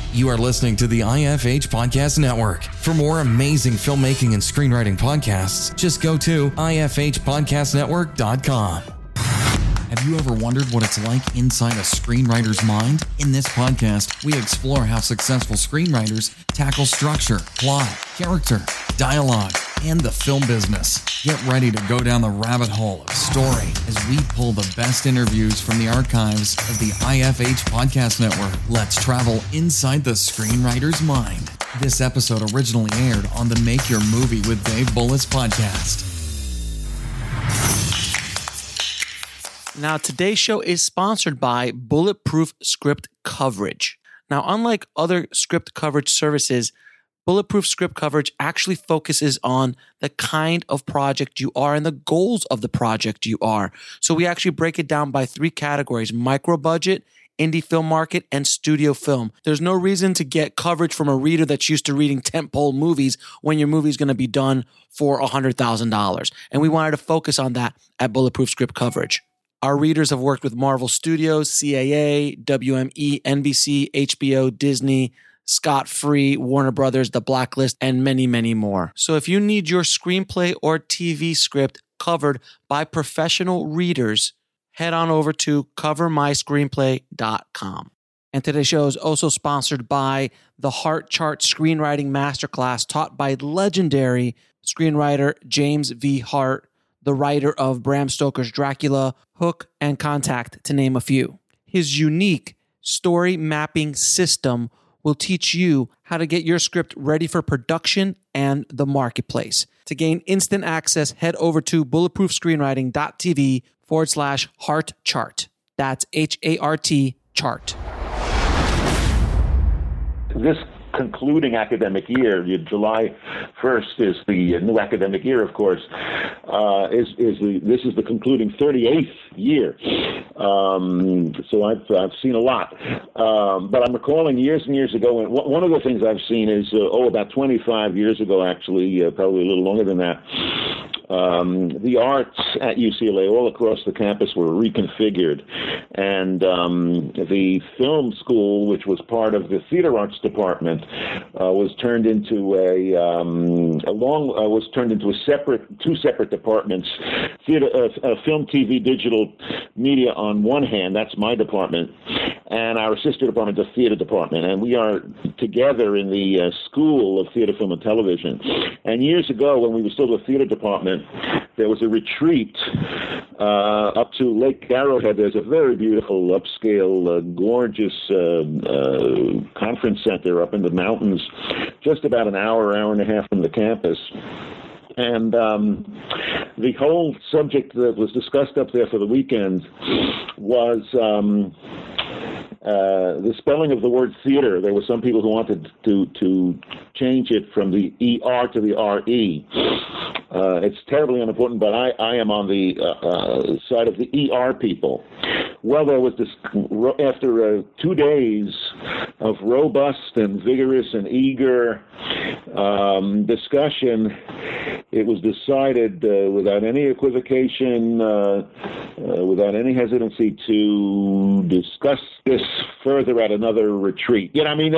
You are listening to the IFH Podcast Network. For more amazing filmmaking and screenwriting podcasts, just go to ifhpodcastnetwork.com. Have you ever wondered what it's like inside a screenwriter's mind? In this podcast, we explore how successful screenwriters tackle structure, plot, character, dialogue, and the film business. Get ready to go down the rabbit hole of story as we pull the best interviews from the archives of the IFH Podcast Network. Let's travel inside the screenwriter's mind. This episode originally aired on the Make Your Movie with Dave Bullis podcast. Now, today's show is sponsored by Bulletproof Script Coverage. Now, unlike other script coverage services, Bulletproof Script Coverage actually focuses on the kind of project you are and the goals of the project you are. So we actually break it down by 3 categories: micro budget, indie film market, and studio film. There's no reason to get coverage from a reader that's used to reading tentpole movies when your movie is going to be done for $100,000. And we wanted to focus on that at Bulletproof Script Coverage. Our readers have worked with Marvel Studios, CAA, WME, NBC, HBO, Disney, Scott Free, Warner Brothers, The Blacklist, and many, many more. So if you need your screenplay or TV script covered by professional readers, head on over to covermyscreenplay.com. And today's show is also sponsored by the Heart Chart Screenwriting Masterclass taught by legendary screenwriter James V. Hart, the writer of Bram Stoker's Dracula, Hook, and Contact, to name a few. His unique story mapping system will teach you how to get your script ready for production and the marketplace. To gain instant access, head over to bulletproofscreenwriting.tv/Heart Chart. That's HART chart. This concluding academic year, July 1st is the new academic year, of course, this is the concluding 38th year. So I've seen a lot. But I'm recalling years and years ago, and one of the things I've seen is, about 25 years ago, actually, probably a little longer than that, the arts at UCLA all across the campus were reconfigured, and the film school, which was part of the theater arts department, was turned into two separate departments: theater, film, TV, digital media on one hand. That's my department, and our sister department, the theater department, and we are together in the School of Theater, Film, and Television. And years ago, when we were still the theater department, there was a retreat up to Lake Arrowhead. There's a very beautiful, upscale, gorgeous conference center up in the mountains, just about an hour and a half from the campus. And the whole subject that was discussed up there for the weekend was the spelling of the word theater. There were some people who wanted to change it from the ER to the RE. It's terribly unimportant, but I am on the side of the ER people. Well, there was this, after 2 days of robust and vigorous and eager discussion, it was decided without any equivocation, without any hesitancy, to discuss this further at another retreat. You know what I mean?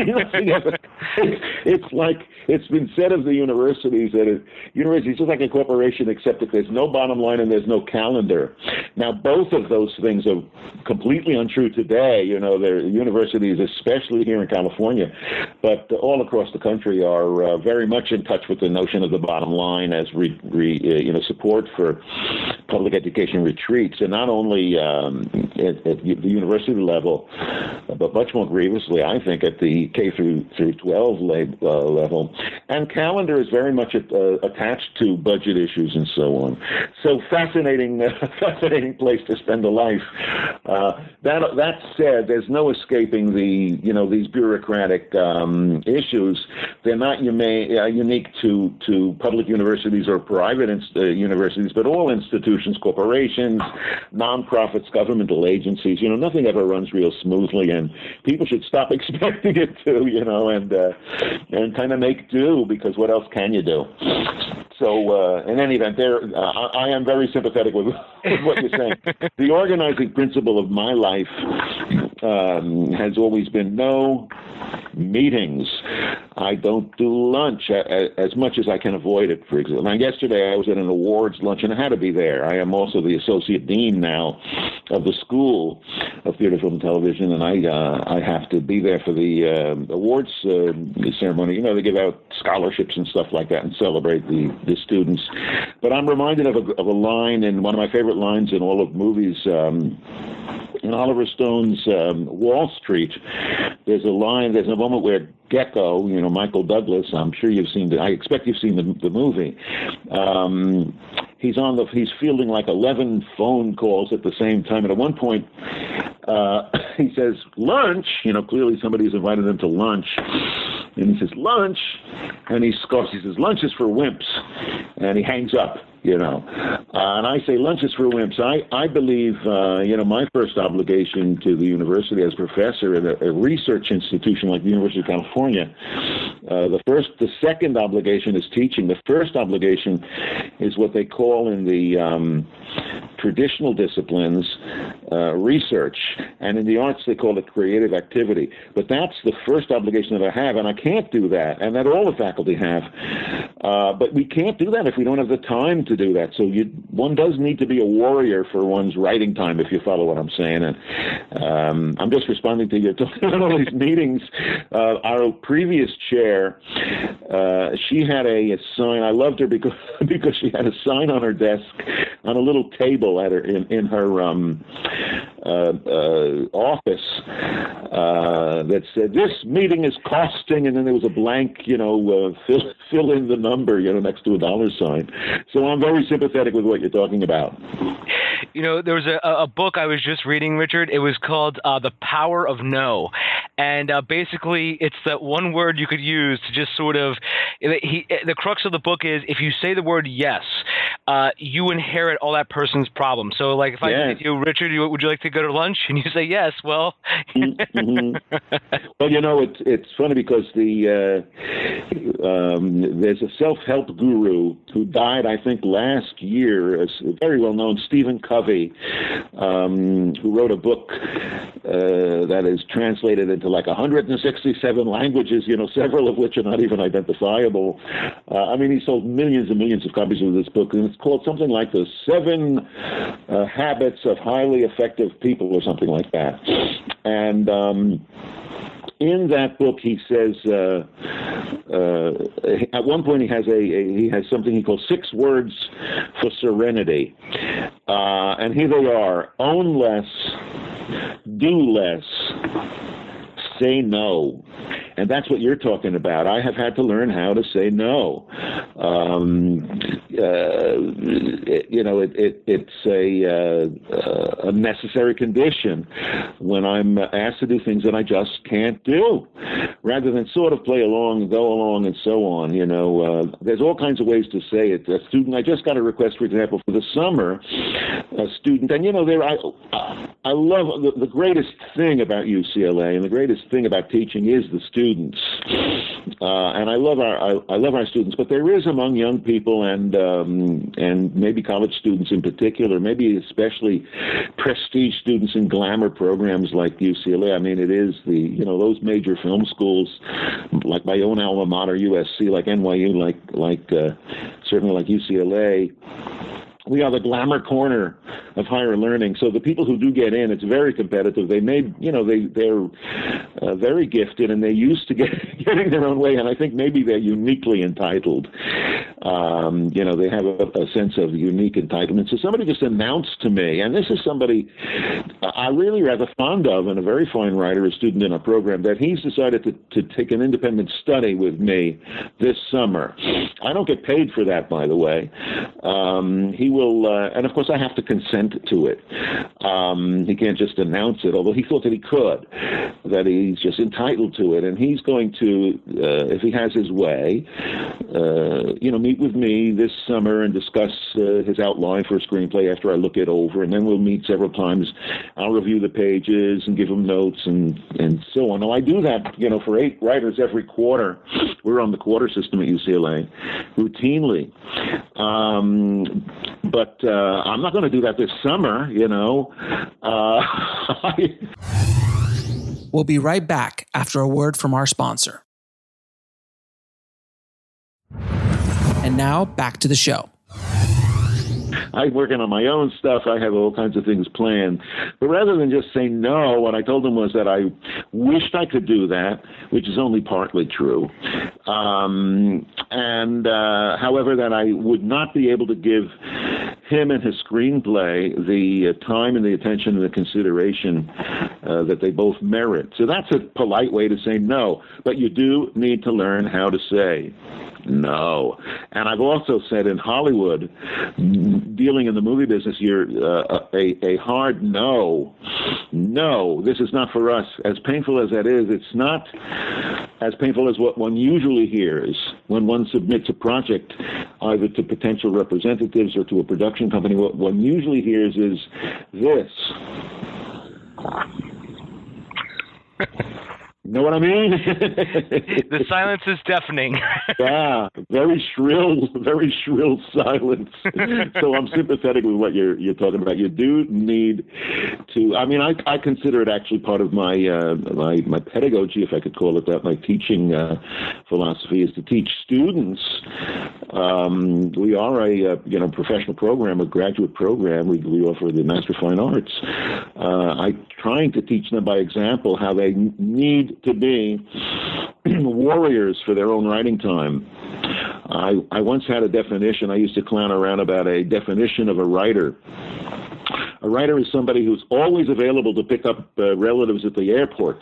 It's like it's been said of the universities that universities is just like a corporation, except that there's no bottom line and there's no calendar. Now, both of those things are completely untrue today. You know, the universities, especially here in California, but all across the country, are very much in touch with the notion of the bottom line as support for public education retreats, and not only at the university level, but much more grievously, I think, at the K through 12 level. And calendar is very much attached to budget issues and so on. So fascinating place to spend a life. That said, there's no escaping these bureaucratic issues. They're not unique to public universities or private universities, but all institutions, corporations, nonprofits, governmental agencies. Nothing ever runs real smoothly, and people should stop expecting it to, and kind of make do, because what else can you do? So, in any event, I am very sympathetic with what you're saying. The organizing principle of my life has always been no meetings. I don't do lunch as much as I can avoid it, for example. Now, yesterday I was at an awards lunch, and I had to be there. I am also the associate dean now of the School of Theater, Film, and Television, and I have to be there for the awards ceremony. You know, they give out scholarships and stuff like that and celebrate the students. But I'm reminded of a line in one of my favorite lines in all of movies, in Oliver Stone's Wall Street. There's a moment where Gecko, Michael Douglas, I'm sure you've seen I expect you've seen the movie. He's fielding like 11 phone calls at the same time, and at one point he says, lunch, clearly somebody's invited him to lunch. And he says, lunch, and he scoffs. He says, lunch is for wimps, and he hangs up, And I say, lunch is for wimps. I believe, my first obligation to the university as professor at a research institution like the University of California, the second obligation is teaching. The first obligation is what they call in the traditional disciplines research, and in the arts they call it creative activity. But that's the first obligation that I have, and I can't do that, and that all the faculty have. But we can't do that if we don't have the time to do that. So one does need to be a warrior for one's writing time, if you follow what I'm saying. And I'm just responding to you talking about all these meetings. Our previous chair, she had a sign. I loved her because she had a sign on her desk on a little table at her in her office that said, "This meeting is costing," and then there was a blank, fill in the number, next to a dollar sign. So I'm very sympathetic with what you're talking about. There was a book I was just reading, Richard. It was called The Power of No. And basically, it's that one word you could use to just sort of the crux of the book is if you say the word yes, you inherit all that person's problems. So, like, if I say to you, Richard, would you like to go to lunch? And you say yes, well. Mm-hmm. Well, it's funny because there's a self-help guru who died, I think, last year, a very well-known Stephen Covey, who wrote a book that is translated into like 167 languages, several of which are not even identifiable. He sold millions and millions of copies of this book, and it's called something like The 7 Habits of Highly Effective People or something like that. And in that book, he says at one point he has something he calls 6 words for serenity, and here they are: own less, do less, say no. And that's what you're talking about. I have had to learn how to say no. It's a necessary condition when I'm asked to do things that I just can't do, rather than sort of play along, go along, and so on. There's all kinds of ways to say it. A student, I just got a request, for example, for the summer, a student, and I love the greatest thing about UCLA and the greatest thing about teaching is the students. And I love our students, but there is among young people and maybe college students in particular, maybe especially prestige students in glamour programs like UCLA. It is those major film schools, like my own alma mater, USC, like NYU, like certainly like UCLA. We are the glamour corner of higher learning. So the people who do get in, it's very competitive. They're very gifted, and they're used to getting their own way. And I think maybe they're uniquely entitled. They have a sense of unique entitlement. So somebody just announced to me, and this is somebody I really rather fond of, and a very fine writer, a student in our program, that he's decided to take an independent study with me this summer. I don't get paid for that, by the way. He will, and of course I have to consent to it. He can't just announce it, although he thought that he could, that he's just entitled to it. And he's going to, if he has his way, meet with me this summer and discuss his outline for a screenplay after I look it over. And then we'll meet several times. I'll review the pages and give him notes and so on. Now, I do that, for 8 writers every quarter We're on the quarter system at UCLA routinely. But I'm not going to do that this summer, you know. We'll be right back after a word from our sponsor. And now back to the show. I'm working on my own stuff. I have all kinds of things planned. But rather than just say no, what I told them was that I wished I could do that, which is only partly true. However, that I would not be able to give him and his screenplay the time and the attention and the consideration that they both merit. So that's a polite way to say no. But you do need to learn how to say no. And I've also said in Hollywood, dealing in the movie business, you're a hard no. No, this is not for us. As painful as that is, it's not as painful as what one usually hears when one submits a project either to potential representatives or to a production company. What one usually hears is this. Know what I mean? The silence is deafening. Yeah, very shrill silence. So I'm sympathetic with what you're talking about. You do need to. I mean, I consider it actually part of my my pedagogy, if I could call it that. My teaching philosophy is to teach students. We are a professional program, a graduate program. We offer the Master of Fine Arts. I'm trying to teach them by example how they need to be warriors for their own writing time. I once had a definition. I used to clown around about a definition of a writer. A writer is somebody who's always available to pick up relatives at the airport.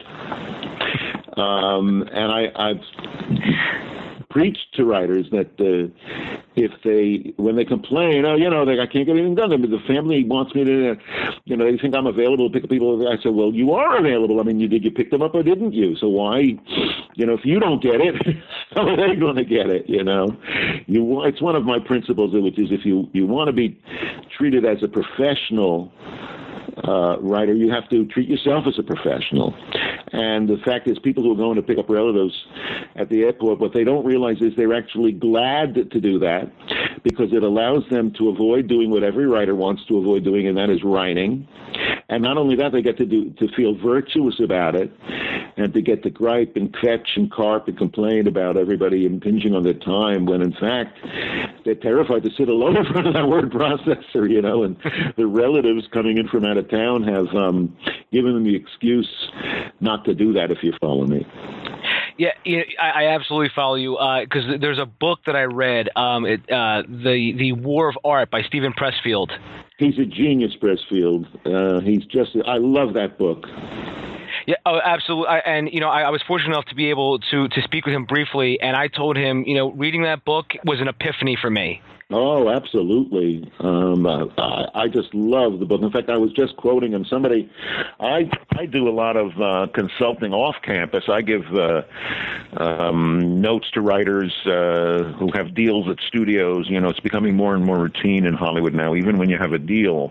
And I've preached to writers that when they complain, I can't get anything done. The family wants me to, they think I'm available to pick up people. I said, well, you are available. I mean, did you pick them up or didn't you? So why, if you don't get it, how are they going to get it? It's one of my principles, which is if you want to be treated as a professional writer, you have to treat yourself as a professional. And the fact is, people who are going to pick up relatives at the airport, what they don't realize is they're actually glad to do that because it allows them to avoid doing what every writer wants to avoid doing, and that is writing. And not only that, they get to feel virtuous about it and to get to gripe and fetch and carp and complain about everybody impinging on their time when, in fact, they're terrified to sit alone in front of that word processor, and the relatives coming in from out of town have given them the excuse not to do that, if you follow me. Yeah, I absolutely follow you because there's a book that I read, The War of Art by Stephen Pressfield. He's a genius, Pressfield. I love that book. Yeah, oh, absolutely. I was fortunate enough to be able to speak with him briefly, and I told him, reading that book was an epiphany for me. Oh, absolutely. I just love the book. In fact, I was just quoting him. I do a lot of consulting off campus. I give notes to writers who have deals at studios. It's becoming more and more routine in Hollywood now. Even when you have a deal,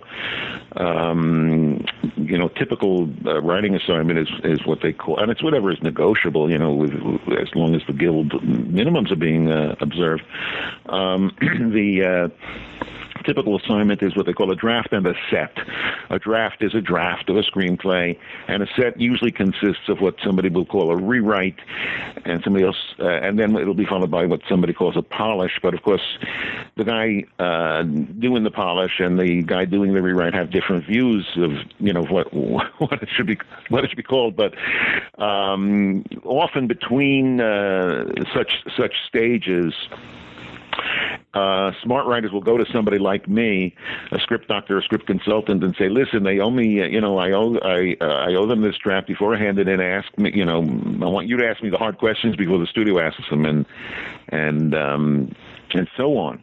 typical writing assignment is what they call, and it's whatever is negotiable, as long as the guild minimums are being observed. The typical assignment is what they call a draft and a set. A draft is a draft of a screenplay, and a set usually consists of what somebody will call a rewrite, and somebody else, and then it'll be followed by what somebody calls a polish. But of course, the guy doing the polish and the guy doing the rewrite have different views of what it should be called. But often between such stages, smart writers will go to somebody like me, a script doctor, a script consultant, and say, "Listen, they owe me. I owe them this draft. Before I hand it in, ask me. I want you to ask me the hard questions before the studio asks them." And and so on.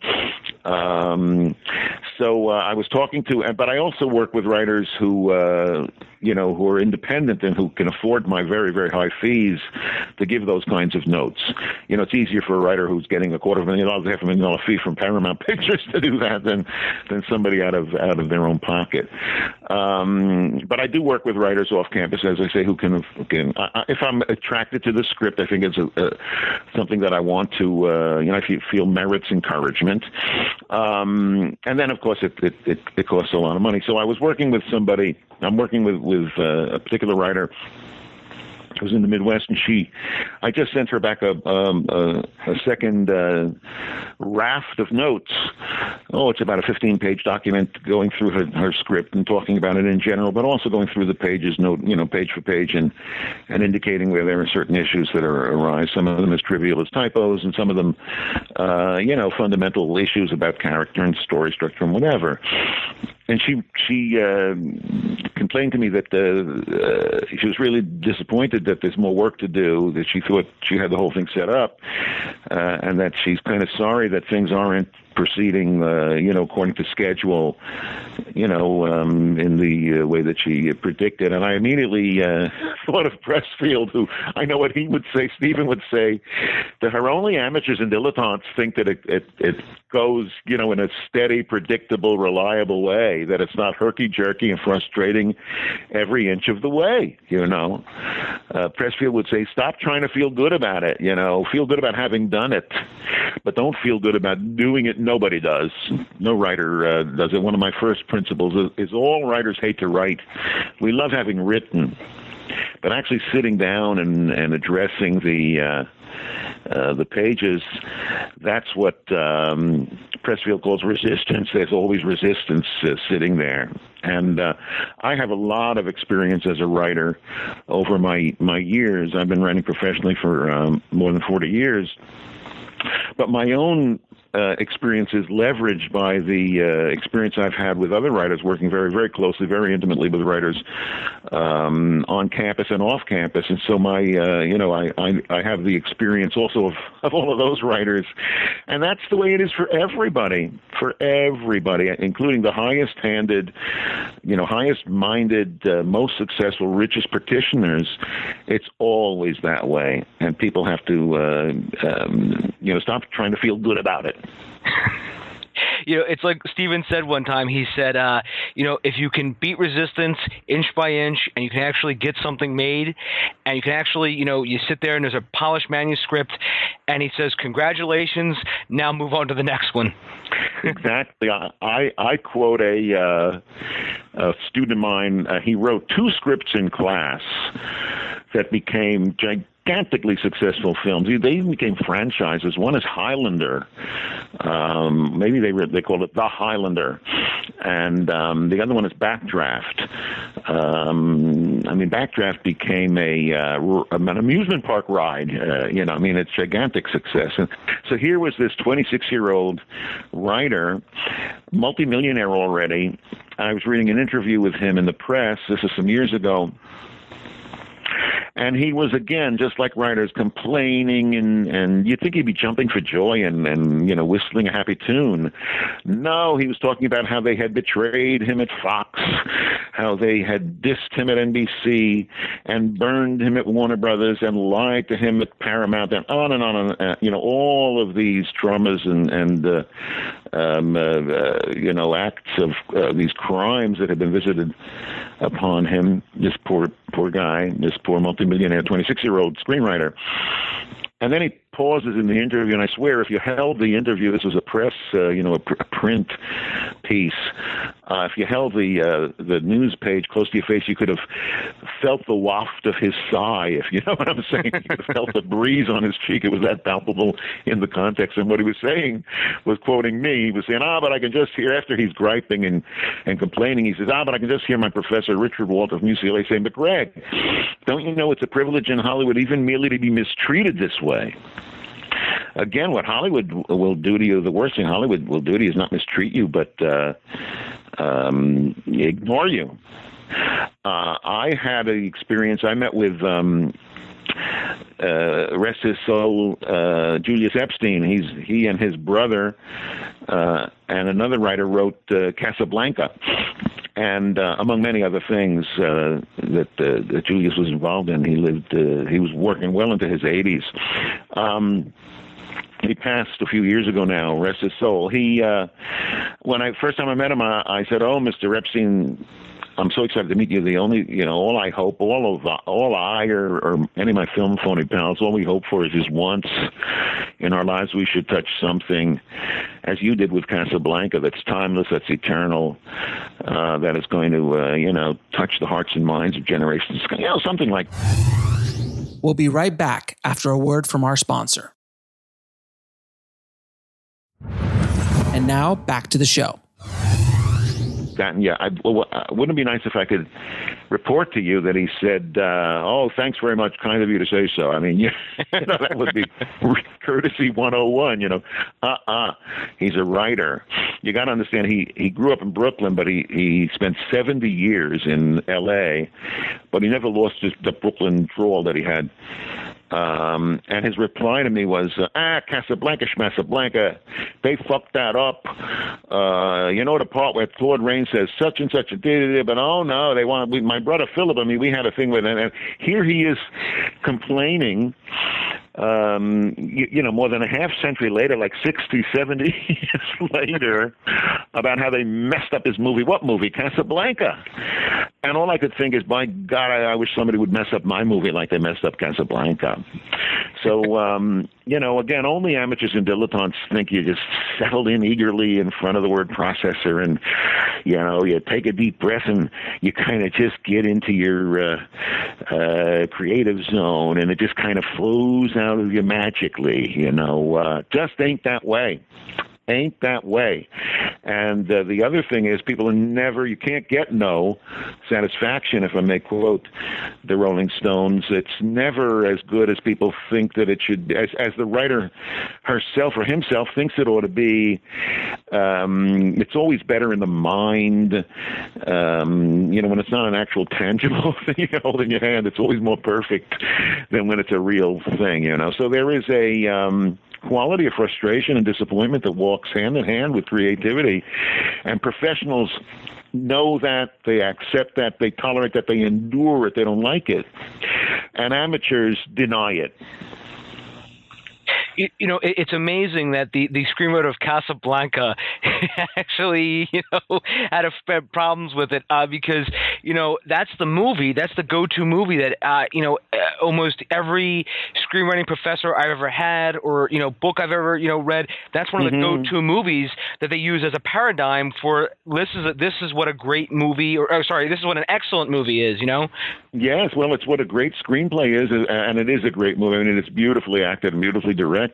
So I was talking to, but I also work with writers who who are independent and who can afford my very, very high fees to give those kinds of notes. It's easier for a writer who's getting $250,000, $500,000 fee from Paramount Pictures to do that than somebody out of their own pocket. But I do work with writers off campus, as I say, who can if I'm attracted to the script, I think it's something that I want to, I feel merits encouragement. And then, of course, it costs a lot of money. So I was working with somebody. I'm working with a particular writer who's in the Midwest, and I just sent her back a second raft of notes. It's about a 15-page document going through her script and talking about it in general, but also going through the pages, page for page, and indicating where there are certain issues that arise. Some of them as trivial as typos, and some of them, fundamental issues about character and story structure and whatever. And she complained to me that she was really disappointed that there's more work to do, that she thought she had the whole thing set up, and that she's kind of sorry that things aren't proceeding, according to schedule, in the way that she predicted. And I immediately thought of Pressfield, who I know what he would say, Stephen would say, that her only amateurs and dilettantes think that it goes, in a steady, predictable, reliable way, that it's not herky-jerky and frustrating every inch of the way, Pressfield would say, stop trying to feel good about it, feel good about having done it, but don't feel good about doing it. Nobody does. No writer does it. One of my first principles is all writers hate to write. We love having written, but actually sitting down and addressing the pages, that's what Pressfield calls resistance. There's always resistance sitting there. And I have a lot of experience as a writer over my years. I've been writing professionally for more than 40 years. But my own experience is leveraged by the experience I've had with other writers, working very, very closely, very intimately with writers on campus and off campus. And so my, I have the experience also of all of those writers. And that's the way it is for everybody, including the highest-handed, highest-minded, most successful, richest practitioners. It's always that way. And people have to, stop trying to feel good about it. It's like Stephen said one time. He said, if you can beat resistance inch by inch, and you can actually get something made, and you can actually, you sit there and there's a polished manuscript, and he says, congratulations, now move on to the next one. Exactly. I quote a student of mine. He wrote 2 scripts in class that became gigantically successful films. They even became franchises. One is Highlander. Maybe they called it The Highlander. And the other one is Backdraft. Backdraft became an amusement park ride. It's gigantic success. And so here was this 26-year-old writer, multimillionaire already. I was reading an interview with him in the press. This is some years ago. And he was, again, just like writers, complaining, and you'd think he'd be jumping for joy and whistling a happy tune. No, he was talking about how they had betrayed him at Fox, how they had dissed him at NBC, and burned him at Warner Brothers, and lied to him at Paramount, and on and on, and all of these traumas and acts of these crimes that had been visited upon him. This poor guy, this poor multimillionaire 26-year-old screenwriter. And then he pauses in the interview, and I swear, if you held the interview, this was a press, a print piece. If you held the news page close to your face, you could have felt the waft of his sigh, if you know what I'm saying. You could have felt the breeze on his cheek. It was that palpable in the context. And what he was saying was quoting me. He was saying, but I can just hear, after he's griping and complaining, he says, but I can just hear my professor, Richard Walter from UCLA, saying, but Greg, don't you know it's a privilege in Hollywood even merely to be mistreated this way? Again, what Hollywood will do to you, the worst thing Hollywood will do to you is not mistreat you, but ignore you. I had an experience. I met with rest his soul, Julius Epstein. He and his brother and another writer wrote Casablanca, and among many other things that Julius was involved in. He was working well into his 80s. He passed a few years ago now, rest his soul. When first time I met him, I said, "Oh, Mr. Epstein, I'm so excited to meet you. The only, all I hope, all I or any of my film phony pals, all we hope for is just once in our lives we should touch something, as you did with Casablanca, that's timeless, that's eternal, that is going to, touch the hearts and minds of generations. Something like." We'll be right back after a word from our sponsor. And now back to the show. Wouldn't it be nice if I could report to you that he said, "Oh, thanks very much, kind of you to say so." I mean, that would be courtesy 101. He's a writer. You got to understand, he grew up in Brooklyn, but he spent 70 years in L.A., but he never lost the Brooklyn drawl that he had. And his reply to me was, Casablanca, Schmassablanca, they fucked that up. The part where Claude Rains says such and such, but oh no, they want my brother Philip. I mean, we had a thing with it, and here he is complaining. More than a half century later, like 60, 70 years later, about how they messed up his movie. What movie? Casablanca. And all I could think is, by God, I wish somebody would mess up my movie like they messed up Casablanca. So, again, only amateurs and dilettantes think you just settled in eagerly in front of the word processor and, you take a deep breath and you kind of just get into your creative zone, and it just kind of flows out of you magically, just ain't that way. Ain't that way. And the other thing is, you can't get no satisfaction, if I may quote the Rolling Stones. It's never as good as people think that it should be, as the writer herself or himself thinks it ought to be. It's always better in the mind. When it's not an actual tangible thing you hold in your hand, it's always more perfect than when it's a real thing, So there is a quality of frustration and disappointment that walks hand in hand with creativity. And professionals know that, they accept that, they tolerate that, they endure it, they don't like it. And amateurs deny it. It's amazing that the screenwriter of Casablanca actually, had problems with it because, that's the movie, that's the go-to movie that, almost every screenwriting professor I've ever had or, book I've ever, read, that's one of the go-to movies that they use as a paradigm for this is what a great movie, this is what an excellent movie is, Yes, well, it's what a great screenplay is, and it is a great movie. I mean, it's beautifully acted and beautifully directed.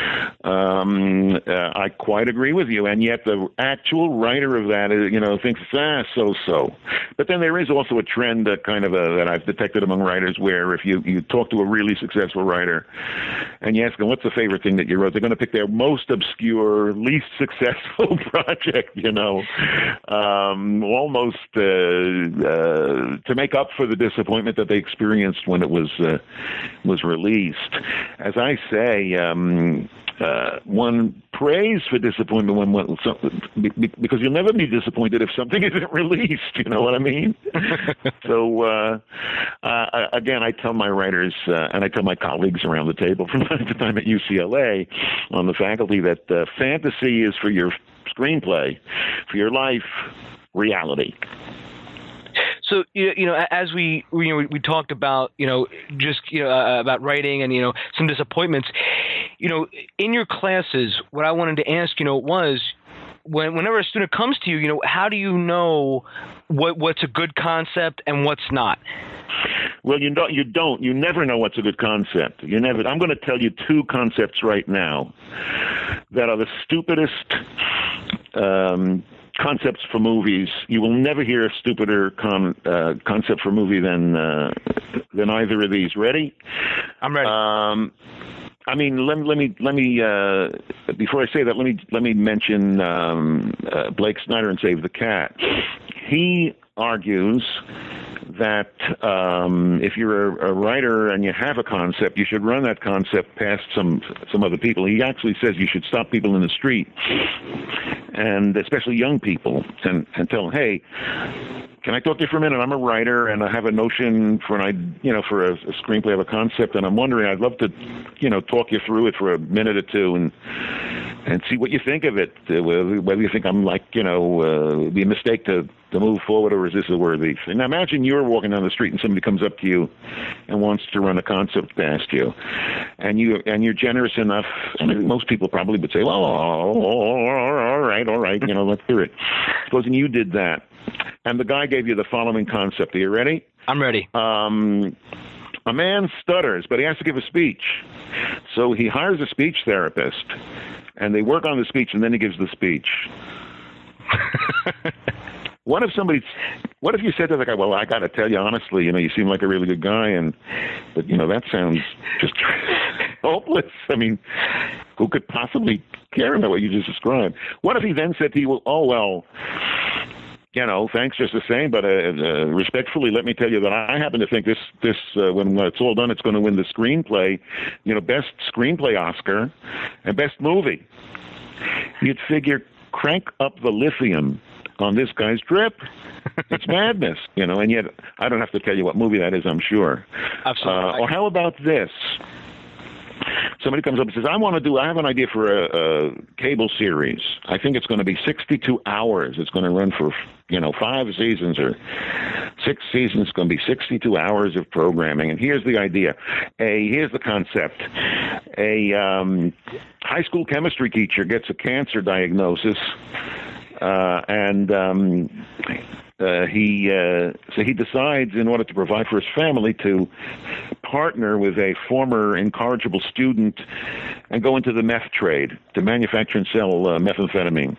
I quite agree with you, and yet the actual writer of that, thinks so. But then there is also a trend that I've detected among writers, where if you talk to a really successful writer and you ask them what's the favorite thing that you wrote, they're going to pick their most obscure, least successful project, almost to make up for the disappointment that they experienced when it was released. As I say, one prays for disappointment because you'll never be disappointed if something isn't released. You know what I mean? So again, I tell my writers and I tell my colleagues around the table from time to time at UCLA on the faculty that fantasy is for your screenplay, for your life, reality. So, as we talked about, about writing and, some disappointments, in your classes, what I wanted to ask, was whenever a student comes to you, how do you know what's a good concept and what's not? Well, you never know what's a good concept. I'm going to tell you two concepts right now that are the stupidest, concepts for movies. You will never hear a stupider concept for a movie than either of these. Ready? I'm ready. Let me before I say that, let me mention Blake Snyder and Save the Cat. He argues that if you're a writer and you have a concept, you should run that concept past some other people. He actually says you should stop people in the street, and especially young people, and tell them, hey, can I talk to you for a minute? I'm a writer, and I have a notion for a screenplay of a concept, and I'm wondering, I'd love to, talk you through it for a minute or two and see what you think of it, whether you think I'm be a mistake to move forward, or is this a worthy thing? Now imagine you're walking down the street and somebody comes up to you and wants to run a concept past you, and you're generous enough, and I think most people probably would say, well, all right, let's hear it. Supposing you did that, and the guy gave you the following concept. Are you ready? I'm ready. A man stutters, but he has to give a speech. So he hires a speech therapist, and they work on the speech, and then he gives the speech. What if you said to the guy, well, I got to tell you honestly, you seem like a really good guy, but that sounds just hopeless. I mean, who could possibly care about what you just described? What if he then said to you, thanks just the same, but respectfully, let me tell you that I happen to think this when it's all done, it's going to win the screenplay, best screenplay Oscar and best movie. You'd figure, crank up the lithium on this guy's drip. It's madness, and yet I don't have to tell you what movie that is, I'm sure. Absolutely. Or how about this? Somebody comes up and says, I have an idea for a cable series. I think it's going to be 62 hours. It's going to run for, 5 seasons or 6 seasons. It's going to be 62 hours of programming. And here's the idea. Here's the concept. A high school chemistry teacher gets a cancer diagnosis, he decides, in order to provide for his family, to partner with a former incorrigible student and go into the meth trade to manufacture and sell methamphetamine.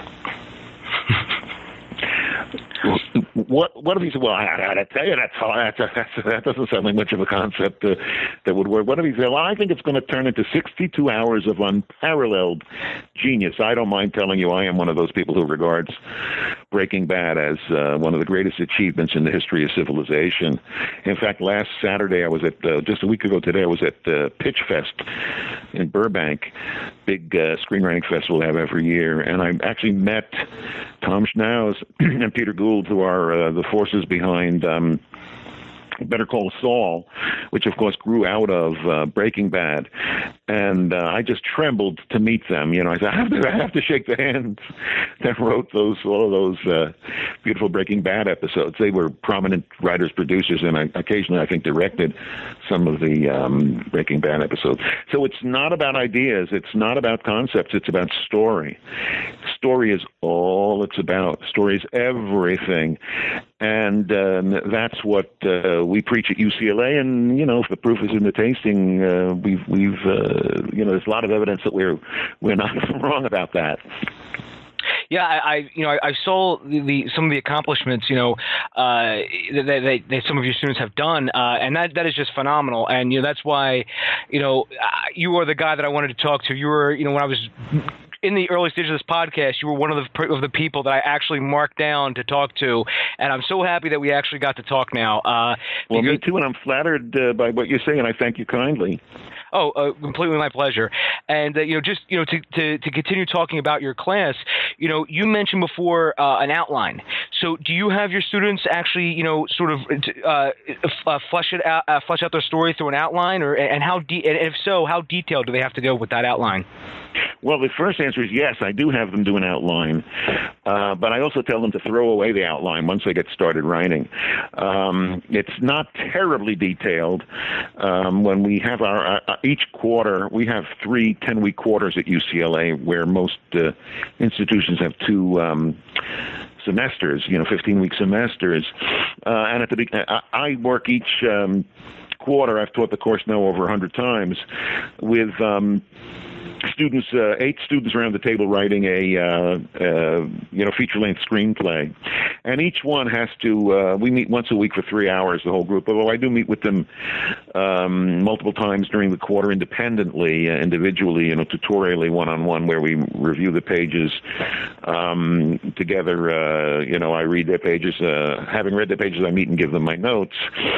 What if he said, well, I gotta tell you, that doesn't sound like much of a concept that would work. What if he said, well, I think it's going to turn into 62 hours of unparalleled genius. I don't mind telling you, I am one of those people who regards Breaking Bad as one of the greatest achievements in the history of civilization. In fact, last Saturday, I was at, just a week ago today, I was at Pitch Fest in Burbank, big screenwriting festival they have every year, and I actually met Tom Schnauz and Peter Gould, who are the forces behind Better Call Saul, which of course grew out of Breaking Bad, and I just trembled to meet them. I said, I have to shake the hands that wrote all of those beautiful Breaking Bad episodes. They were prominent writers, producers, and occasionally I think directed some of the Breaking Bad episodes. So it's not about ideas, it's not about concepts, it's about story. Story is all it's about. Story is everything, and that's what we preach at UCLA. And if the proof is in the tasting, we've there's a lot of evidence that we're not wrong about that. Yeah, I saw some of the accomplishments, that some of your students have done, and that is just phenomenal. And that's why, you are the guy that I wanted to talk to. You were, when I was in the early stages of this podcast, you were one of the people that I actually marked down to talk to, and I'm so happy that we actually got to talk now. Well, me too, and I'm flattered by what you're saying, and I thank you kindly. Oh, completely my pleasure. And to continue talking about your class, you mentioned before an outline. So do you have your students actually, flesh out their story through an outline, and if so, how detailed do they have to go with that outline? Well, the first answer is yes, I do have them do an outline, but I also tell them to throw away the outline once they get started writing. It's not terribly detailed. When we have each quarter, we have 3 10-week quarters at UCLA, where most institutions have 2 semesters, 15-week semesters. And at the beginning, I work each quarter. I've taught the course now over 100 times with students, 8 students around the table writing a feature-length screenplay, and each one has to. We meet once a week for 3 hours, the whole group. Although I do meet with them multiple times during the quarter, independently, individually, tutorially, one-on-one, where we review the pages together. I read their pages. Having read their pages, I meet and give them my notes.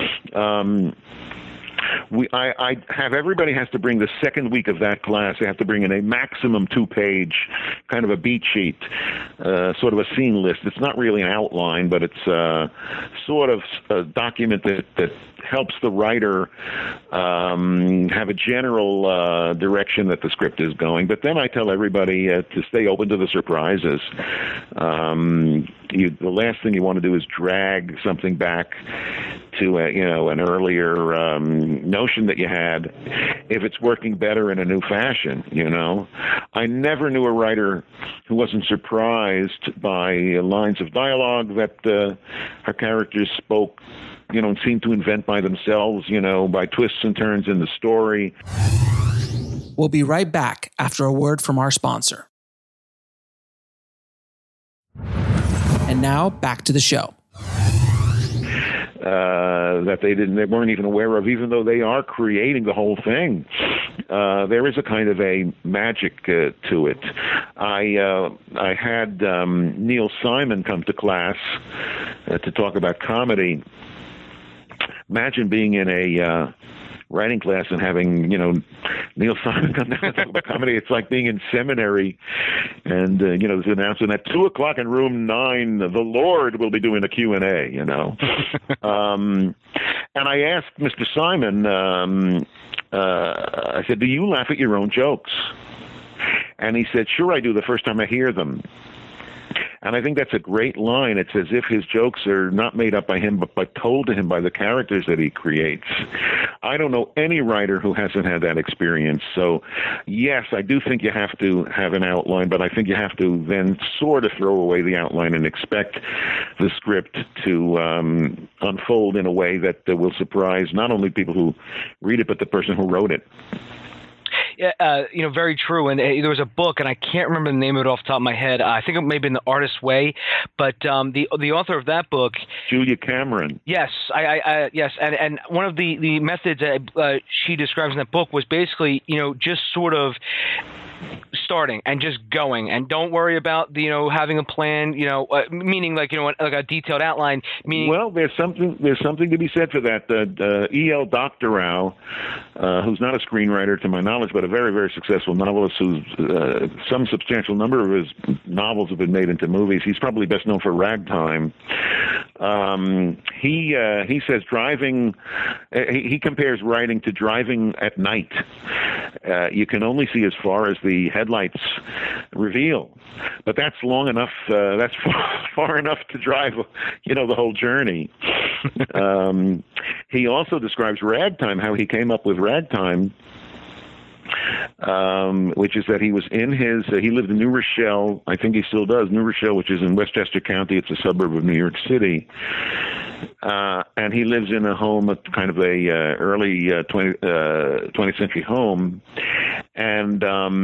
I have everybody has to bring the second week of that class. They have to bring in a maximum 2-page kind of a beat sheet, sort of a scene list. It's not really an outline, but it's sort of a document that helps the writer have a general direction that the script is going. But then I tell everybody to stay open to the surprises. The last thing you want to do is drag something back to an earlier notion that you had if it's working better in a new fashion. I never knew a writer who wasn't surprised by lines of dialogue that her characters spoke and seemed to invent by themselves, by twists and turns in the story. We'll be right back after a word from our sponsor. And now back to the show. That they weren't even aware of, even though they are creating the whole thing. There is a kind of a magic to it. I had Neil Simon come to class to talk about comedy. Imagine being in a writing class and having, Neil Simon come down and talk about comedy. It's like being in seminary and, there's an announcement at 2:00 in room 9, the Lord will be doing a Q&A, And I asked Mr. Simon, I said, do you laugh at your own jokes? And he said, sure I do the first time I hear them. And I think that's a great line. It's as if his jokes are not made up by him, but told to him by the characters that he creates. I don't know any writer who hasn't had that experience. So, yes, I do think you have to have an outline, but I think you have to then sort of throw away the outline and expect the script to unfold in a way that will surprise not only people who read it, but the person who wrote it. Yeah, very true. And there was a book, and I can't remember the name of it off the top of my head. I think it may have been The Artist's Way, but the author of that book, Julia Cameron. Yes, yes, and one of the methods that she describes in that book was basically, just sort of starting and just going, and don't worry about having a plan, meaning like a detailed outline. Meaning, well, there's something to be said for that. E.L. Doctorow, who's not a screenwriter to my knowledge, but a very, very successful novelist who's some substantial number of his novels have been made into movies. He's probably best known for Ragtime. He says driving. He compares writing to driving at night. You can only see as far as the headlights reveal, but that's long enough. That's far enough to drive, the whole journey. He also describes Ragtime, how he came up with Ragtime, which is that he was in he lived in New Rochelle. I think he still does. New Rochelle, which is in Westchester County. It's a suburb of New York City. And he lives in a home, kind of a early 20th century home. And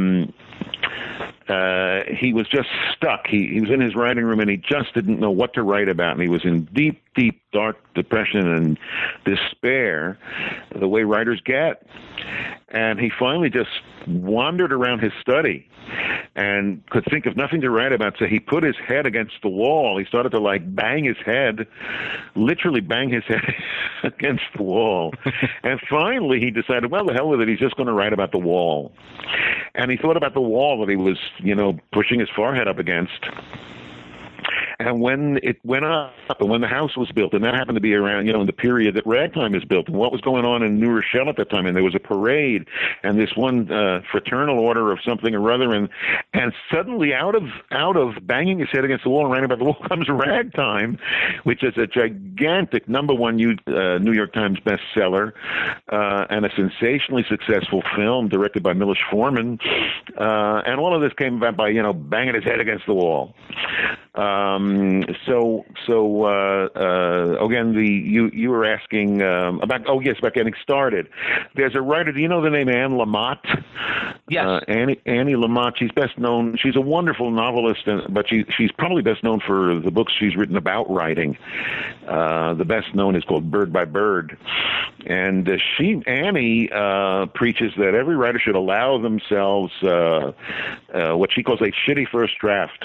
he was just stuck. He was in his writing room and he just didn't know what to write about. And he was in deep, deep, dark depression and despair, the way writers get. And he finally just wandered around his study and could think of nothing to write about. So he put his head against the wall. He started to literally bang his head against the wall. And finally he decided, well, the hell with it. He's just going to write about the wall. And he thought about the wall that he was, pushing his forehead up against. And when it went up, and when the house was built, and that happened to be around, in the period that Ragtime is built, and what was going on in New Rochelle at that time, and there was a parade, and this one fraternal order of something or other, and suddenly out of banging his head against the wall and writing about the wall comes Ragtime, which is a gigantic #1 New York Times bestseller, and a sensationally successful film directed by Milos Forman, and all of this came about by banging his head against the wall. Again, you were asking about getting started. There's a writer. Do you know the name Anne Lamott? Yes. Annie Lamott. She's best known. She's a wonderful novelist, but she's probably best known for the books she's written about writing. The best known is called Bird by Bird, and Annie preaches that every writer should allow themselves what she calls a shitty first draft.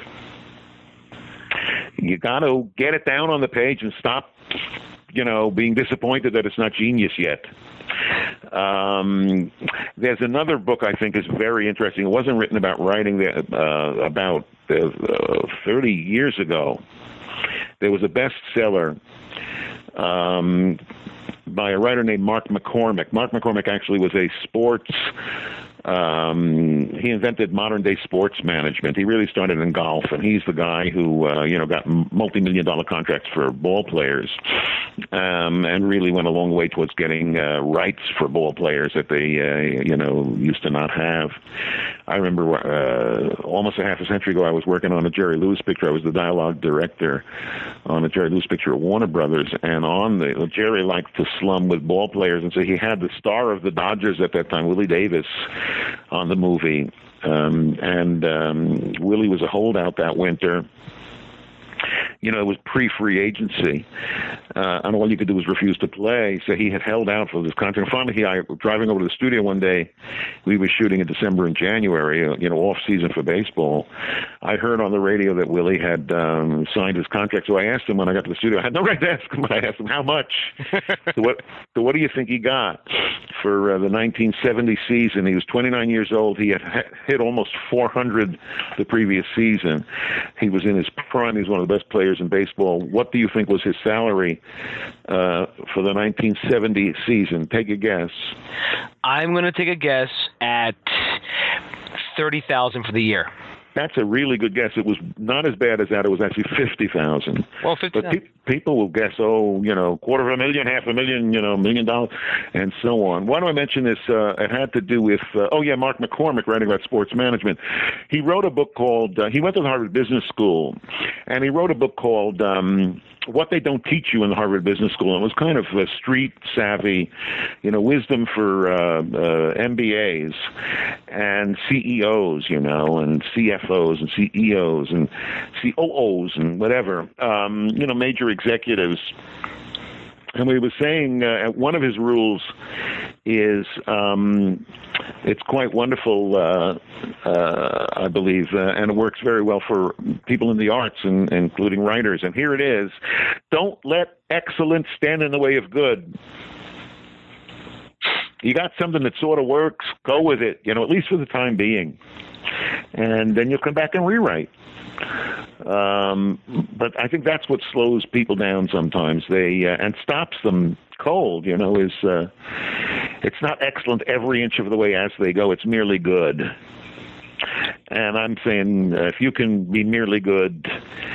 You got to get it down on the page and stop, being disappointed that it's not genius yet. There's another book I think is very interesting. It wasn't written about writing about 30 years ago. There was a bestseller by a writer named Mark McCormick. Mark McCormick actually was a sports. He invented modern-day sports management. He really started in golf, and he's the guy who, got multi-million-dollar contracts for ball players, and really went a long way towards getting rights for ball players that they, used to not have. I remember almost a half a century ago, I was working on a Jerry Lewis picture. I was the dialogue director on a Jerry Lewis picture at Warner Brothers, and Jerry liked to slum with ball players, and so he had the star of the Dodgers at that time, Willie Davis, on the movie, and Willie was a holdout that winter. It was pre-free agency, and all you could do was refuse to play. So he had held out for this contract. Finally, driving over to the studio one day, we were shooting in December and January, off season for baseball. I heard on the radio that Willie had signed his contract. So I asked him when I got to the studio. I had no right to ask him, but I asked him how much. So what do you think he got for the 1970 season? He was 29 years old. He had hit almost 400 the previous season. He was in his prime. He was one of the best players in baseball. What do you think was his salary for the 1970 season? Take a guess. I'm going to take a guess at $30,000 for the year. That's a really good guess. It was not as bad as that. It was actually $50,000. Well, $50,000. But people will guess, $250,000, $500,000, $1 million, and so on. Why do I mention this? It had to do with, Mark McCormick, writing about sports management. He wrote a book called, he went to the Harvard Business School, and he wrote a book called What They Don't Teach You in the Harvard Business School. And it was kind of street savvy, wisdom for MBAs and CEOs, and CFOs and CEOs and COOs and whatever, major executives. And what he was saying, one of his rules is, it's quite wonderful, I believe, and it works very well for people in the arts, including writers. And here it is: don't let excellence stand in the way of good. You got something that sort of works, go with it, at least for the time being. And then you'll come back and rewrite. But I think that's what slows people down sometimes. And stops them cold, is it's not excellent every inch of the way as they go. It's merely good. And I'm saying if you can be merely good,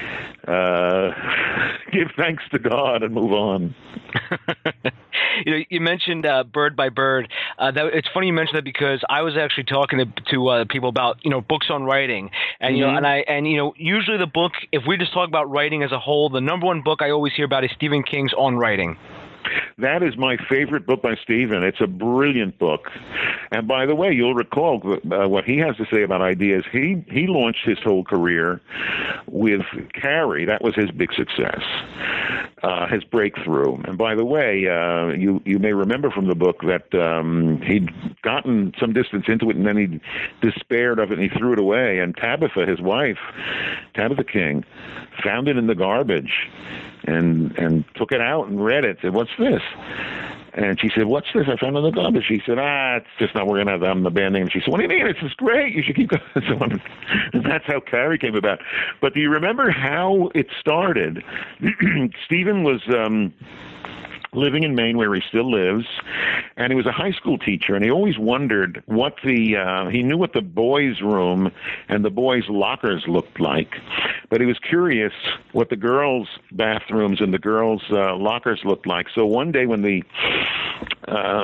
give thanks to God and move on. You mentioned Bird by Bird. It's funny you mentioned that because I was actually talking to people about books on writing, and usually the book, if we just talk about writing as a whole, the number one book I always hear about is Stephen King's On Writing. That is my favorite book by Stephen. It's a brilliant book. And by the way, you'll recall what he has to say about ideas. He launched his whole career with Carrie. That was his big success, his breakthrough. And by the way, you may remember from the book that he'd gotten some distance into it, and then he despaired of it, and he threw it away. And Tabitha, his wife, Tabitha King, found it in the garbage and took it out and read it. Said, "What's this?" And she said, "What's this? I found it in the garbage." She said, "It's just not. We're going to have that on the band name." She said, "What do you mean? It's just great. You should keep going." And that's how Carrie came about. But do you remember how it started? Stephen was living in Maine, where he still lives, and he was a high school teacher, and he always wondered what he knew what the boys' room and the boys' lockers looked like, but he was curious what the girls' bathrooms and the girls' lockers looked like. So one day when the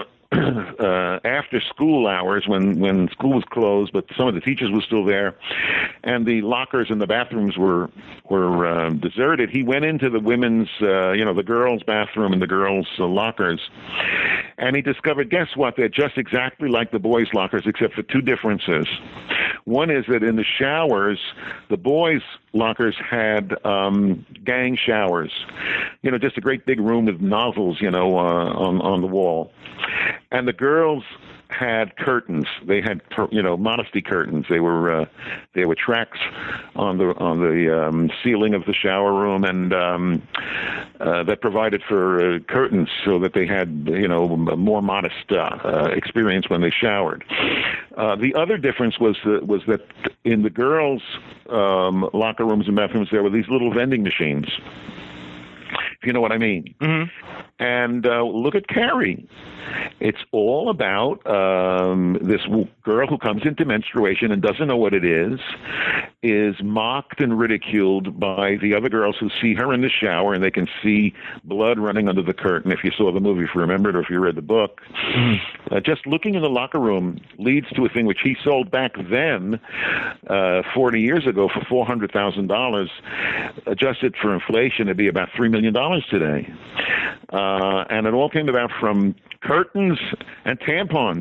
after school hours when school was closed, but some of the teachers were still there, and the lockers in the bathrooms were deserted. He went into the women's, the girls' bathroom and the girls' lockers, and he discovered, guess what? They're just exactly like the boys' lockers, except for two differences. One is that in the showers, the boys' lockers had gang showers, just a great big room with nozzles, on the wall. And the girls had curtains. They had, modesty curtains. They were tracks on the ceiling of the shower room, and that provided for curtains so that they had, a more modest experience when they showered. The other difference was that in the girls' locker rooms and bathrooms, there were these little vending machines, if you know what I mean. Mm-hmm. And look at Carrie. It's all about this girl who comes into menstruation and doesn't know what it is mocked and ridiculed by the other girls who see her in the shower, and they can see blood running under the curtain. If you saw the movie, if you remembered, or if you read the book, just looking in the locker room leads to a thing which he sold back then, 40 years ago, for $400,000. Adjusted for inflation, it'd be about $3 million today. And it all came about from curtains and tampons.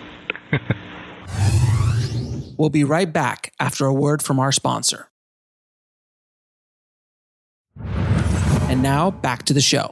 We'll be right back after a word from our sponsor. And now back to the show.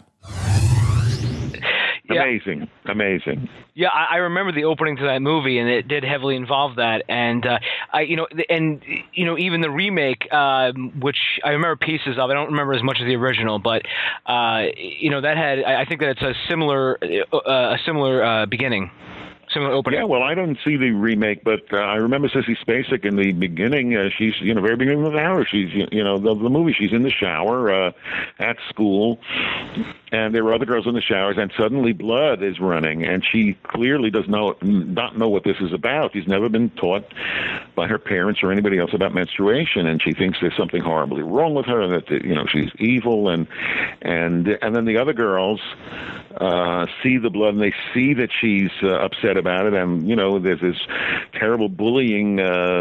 Amazing. Yeah, I remember the opening to that movie, and it did heavily involve that. And even the remake, which I remember pieces of. I don't remember as much as the original, but that had. I think that it's a similar beginning. Similar opening. Yeah, well, I don't see the remake, but I remember Sissy Spacek in the beginning. She's, very beginning of the hour. She's, the movie. She's in the shower at school, and there were other girls in the showers, and suddenly blood is running, and she clearly does not know what this is about. She's never been taught by her parents or anybody else about menstruation, and she thinks there's something horribly wrong with her, and that she's evil, and then the other girls see the blood, and they see that she's upset about it, and there's this terrible bullying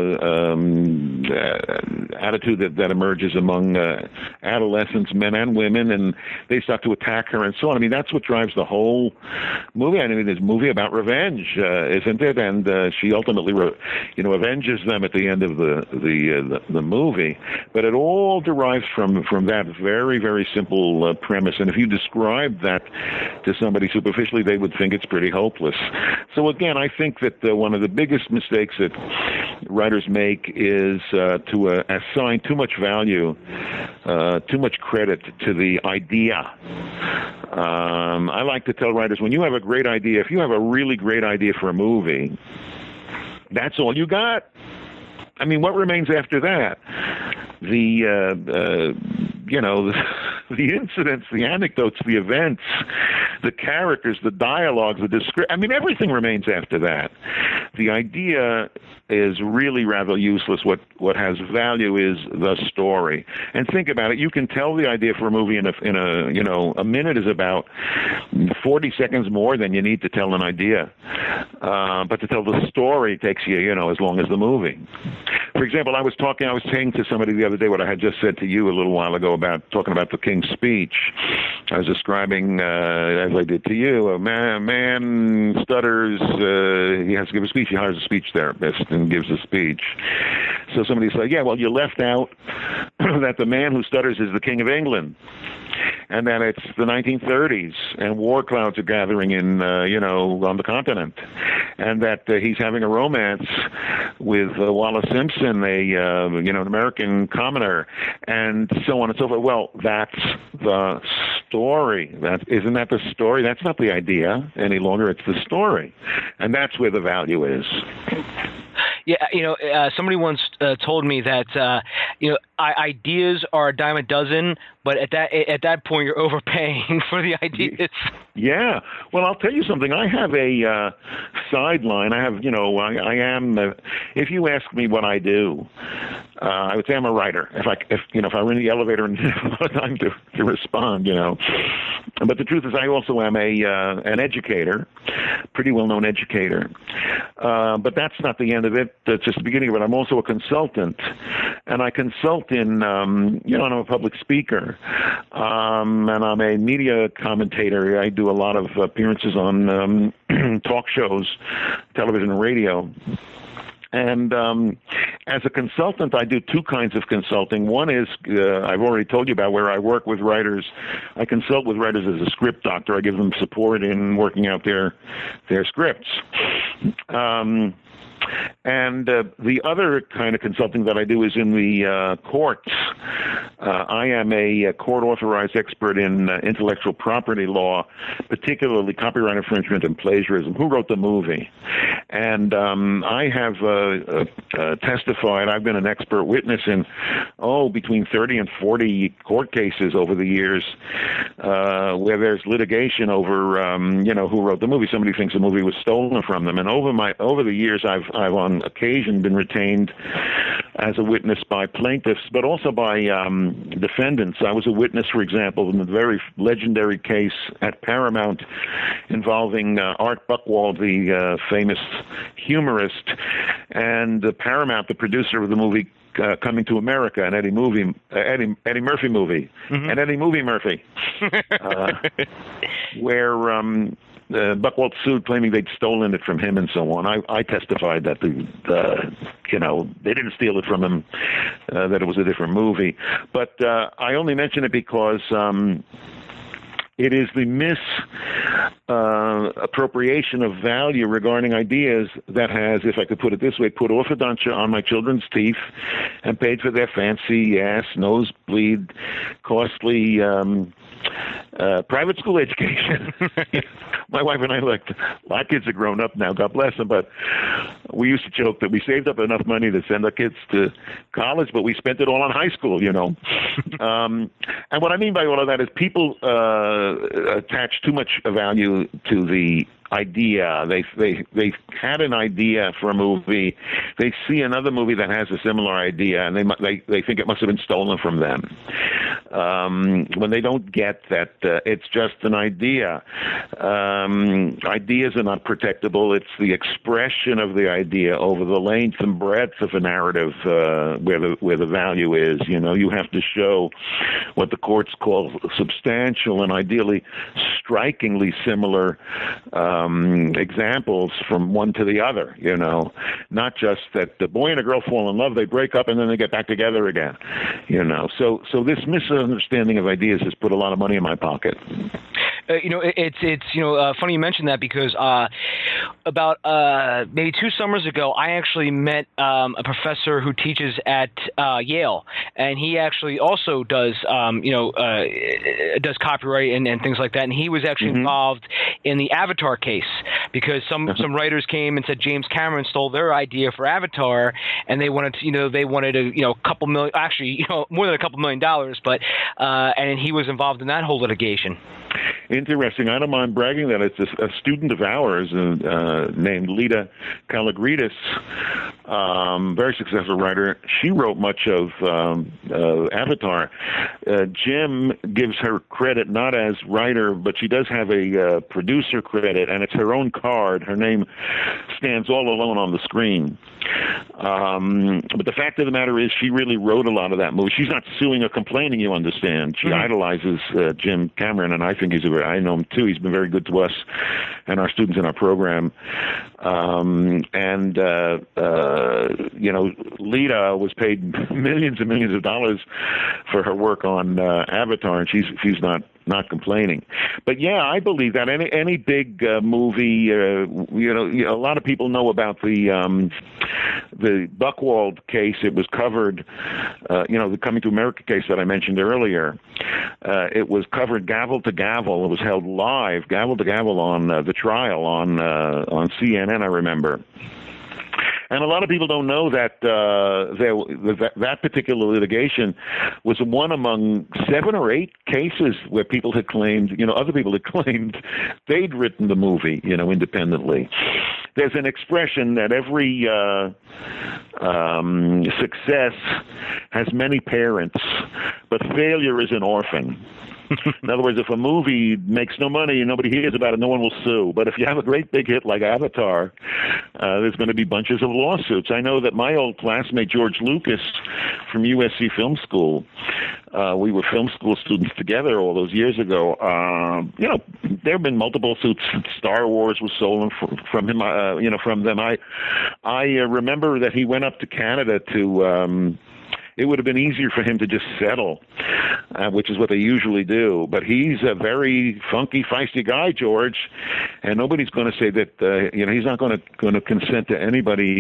attitude that emerges among adolescents, men and women, and they start to attack her and so on. I mean, that's what drives the whole movie. I mean, it's a movie about revenge, isn't it? And she ultimately, avenges them at the end of the movie. But it all derives from that very, very simple premise. And if you describe that to somebody superficially, they would think it's pretty hopeless. So again, I think that one of the biggest mistakes that writers make is to assign too much value, too much credit to the idea. I like to tell writers, when you have a great idea, if you have a really great idea for a movie, that's all you got. I mean, what remains after that? The incidents, the anecdotes, the events, the characters, the dialogues, the description. I mean, everything remains after that. The idea is really rather useless. What has value is the story. And think about it. You can tell the idea for a movie in a minute is about 40 seconds more than you need to tell an idea. But to tell the story takes you, as long as the movie. For example, I was saying to somebody the other day what I had just said to you a little while ago about talking about the King's Speech. I was describing, as I did to you, a man stutters, he has to give a speech, he hires a speech therapist and gives a speech. So somebody said, yeah, well, you left out that the man who stutters is the King of England, and that it's the 1930s, and war clouds are gathering in, on the continent, and that he's having a romance with Wallace Simpson, an American commoner, and so on and so forth. Well, that's the story. Isn't that the story? That's not the idea any longer. It's the story, and that's where the value is. Yeah, somebody once told me that, ideas are a dime a dozen, but at that point, you're overpaying for the ideas. Yeah. Well, I'll tell you something. I have a sideline. I have, I am. If you ask me what I do, I would say I'm a writer. If I were in the elevator and didn't have a lot of time to respond, But the truth is, I also am an educator, pretty well-known educator. But that's not the end of it. That's just the beginning of it. I'm also a consultant, and I consult in, I'm a public speaker, and I'm a media commentator. I do a lot of appearances on talk shows, television and radio. And as a consultant, I do two kinds of consulting. One is, I've already told you about, where I work with writers. I consult with writers as a script doctor. I give them support in working out their scripts. And the other kind of consulting that I do is in the courts. I am a court-authorized expert in intellectual property law, particularly copyright infringement and plagiarism. Who wrote the movie? And I have testified. I've been an expert witness in, between 30 and 40 court cases over the years where there's litigation over, who wrote the movie. Somebody thinks the movie was stolen from them. And over the years, I've on occasion been retained as a witness by plaintiffs, but also by defendants. I was a witness, for example, in the very legendary case at Paramount involving Art Buchwald, the famous humorist, and Paramount, the producer of the movie Coming to America, an Eddie Murphy movie, an Eddie Movie Murphy, where Buchwald sued, claiming they'd stolen it from him and so on. I testified that they didn't steal it from him, that it was a different movie. But I only mention it because it is the misappropriation of value regarding ideas that has, if I could put it this way, put orthodontia on my children's teeth and paid for their fancy ass, nosebleed, costly private school education. My wife and I our kids are grown up now, God bless them, but we used to joke that we saved up enough money to send our kids to college, but we spent it all on high school, And what I mean by all of that is people attach too much value to the idea. They had an idea for a movie. They see another movie that has a similar idea, and they think it must have been stolen from them. When they don't get that it's just an idea. Ideas are not protectable. It's the expression of the idea over the length and breadth of a narrative where the value is. You have to show what the courts call substantial and ideally strikingly similar examples from one to the other, not just that the boy and a girl fall in love, they break up, and then they get back together again, So this misunderstanding of ideas has put a lot of money in my pocket. It's funny you mentioned that because about maybe 2 summers ago, I actually met a professor who teaches at Yale, and he actually also does does copyright and things like that. And he was actually involved in the Avatar case because some writers came and said James Cameron stole their idea for Avatar, and they wanted a couple million, actually more than a couple $1 million, but and he was involved in that whole litigation. Interesting. I don't mind bragging that it's a student of ours named Lita Kalogridis, very successful writer. She wrote much of Avatar. Jim gives her credit not as writer, but she does have a producer credit, and it's her own card. Her name stands all alone on the screen. But the fact of the matter is she really wrote a lot of that movie. She's not suing or complaining, you understand. She idolizes Jim Cameron, and I think I know him too. He's been very good to us and our students in our program. Lita was paid millions and millions of dollars for her work on Avatar, and she's not complaining. But yeah, I believe that any big movie, a lot of people know about the Buchwald case. It was covered, the Coming to America case that I mentioned earlier. It was covered gavel to gavel. It was held live, gavel to gavel, on the trial on CNN, I remember. And a lot of people don't know that that particular litigation was one among 7 or 8 cases where people had claimed, other people had claimed they'd written the movie, independently. There's an expression that every success has many parents, but failure is an orphan. In other words, if a movie makes no money and nobody hears about it, no one will sue. But if you have a great big hit like Avatar, there's going to be bunches of lawsuits. I know that my old classmate, George Lucas, from USC Film School, we were film school students together all those years ago. There have been multiple suits. Star Wars was stolen from him, from them. I remember that he went up to Canada to... it would have been easier for him to just settle, which is what they usually do. But he's a very funky, feisty guy, George, and nobody's going to say that. He's not going to consent to anybody.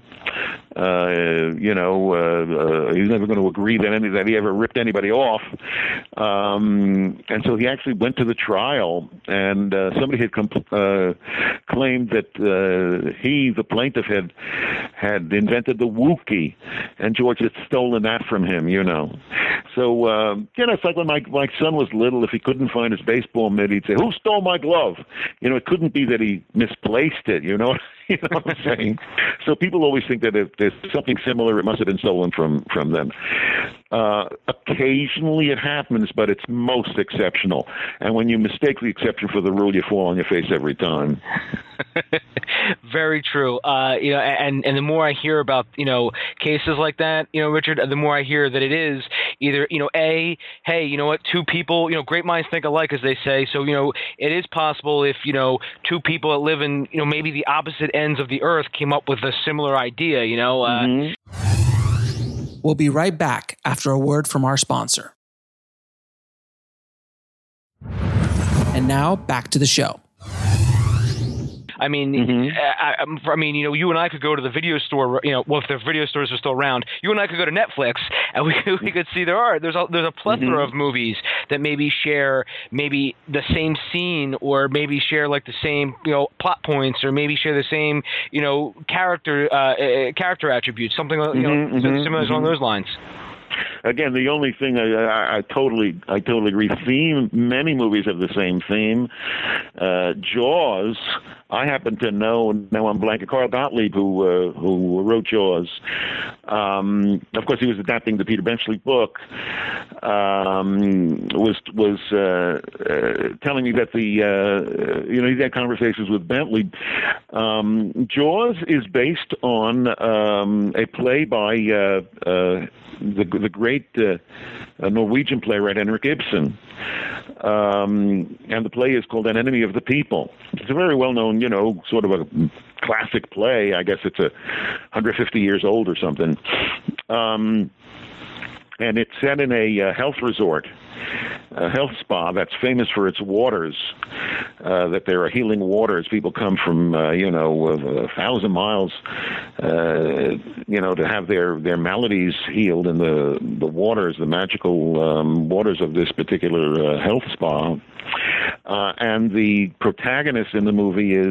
He's never going to agree that he ever ripped anybody off. And so he actually went to the trial, and somebody had claimed that he, the plaintiff, had invented the Wookiee, and George had stolen that from him, So, it's like when my son was little, if he couldn't find his baseball mitt, he'd say, "Who stole my glove?" It couldn't be that he misplaced it, you know what I'm saying? So people always think that if there's something similar, it must have been stolen from them. Occasionally it happens, but it's most exceptional. And when you mistake the exception for the rule, you fall on your face every time. Very true. And the more I hear about, cases like that, Richard, the more I hear that it is either, hey, you know what, 2 people, great minds think alike, as they say. So, it is possible if, 2 people that live in, maybe the opposite ends of the earth came up with a similar idea, Mm-hmm. We'll be right back after a word from our sponsor. And now back to the show. I mean, you and I could go to the video store. If the video stores are still around, you and I could go to Netflix, and we could see there's a plethora of movies that maybe share maybe the same scene, or maybe share like the same plot points, or maybe share the same character attributes, something similar along those lines. Again, the only thing I totally agree. Many movies have the same theme. Jaws. I happen to know, now I'm blanking, Carl Gottlieb, who wrote Jaws. Of course, he was adapting the Peter Benchley book. Was telling me that he had conversations with Bentley. Jaws is based on a play by the great Norwegian playwright Henrik Ibsen. And the play is called An Enemy of the People. It's a very well-known, sort of a classic play. I guess it's 150 years old or something. And it's set in a health resort, a health spa that's famous for its waters, that there are healing waters. People come from, 1,000 miles, to have their maladies healed in the waters, the magical waters of this particular health spa. And the protagonist in the movie is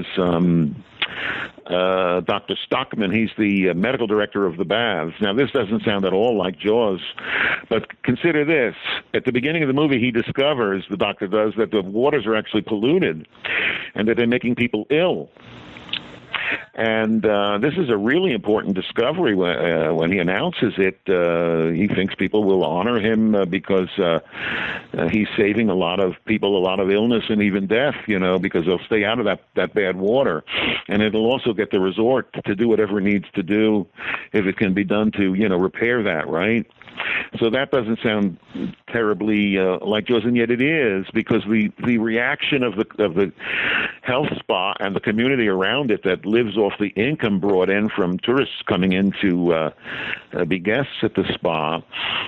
Dr. Stockman. He's the medical director of the baths. Now, this doesn't sound at all like Jaws, but consider this. At the beginning of the movie, he discovers, the doctor does, that the waters are actually polluted and that they're making people ill. And this is a really important discovery. When he announces it, he thinks people will honor him because he's saving a lot of people, a lot of illness and even death, because they'll stay out of that bad water. And it'll also get the resort to do whatever it needs to do, if it can be done to, repair that, right? So that doesn't sound terribly like Jaws, and yet it is, because the reaction of the health spa and the community around it that lives off the income brought in from tourists coming in to be guests at the spa,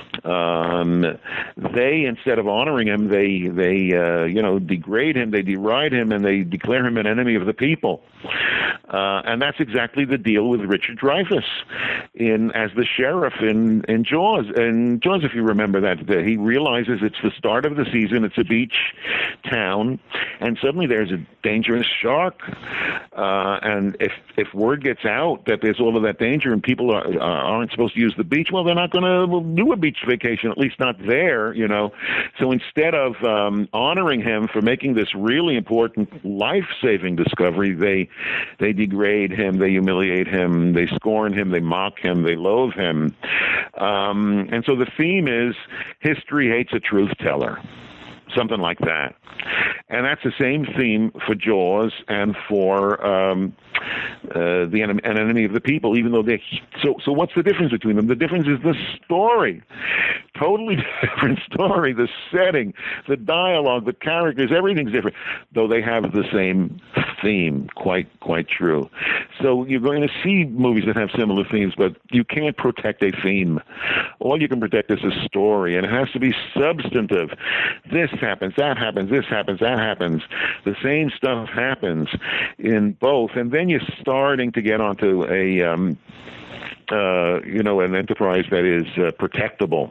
they, instead of honoring him, they degrade him, they deride him, and they declare him an enemy of the people. And that's exactly the deal with Richard Dreyfuss as the sheriff in Jaws. in Jaws, if you remember that, he realizes it's the start of the season. It's a beach town, and suddenly there's a dangerous shark. And if word gets out that there's all of that danger and people aren't supposed to use the beach, well, they're not going to do a beach vacation, at least not there, you know. So instead of honoring him for making this really important life-saving discovery, they degrade him, they humiliate him, they scorn him, they mock him, they loathe him. And so the theme is history hates a truth teller. Something like that. And that's the same theme for Jaws and for an enemy of the people, even though they... So what's the difference between them? The difference is the story. Totally different story. The setting, the dialogue, the characters, everything's different, though they have the same theme. Quite true. So you're going to see movies that have similar themes, but you can't protect a theme. All you can protect is a story, and it has to be substantive. This happens, that happens, this happens, that happens. The same stuff happens in both, and then you're starting to get onto an enterprise that is protectable.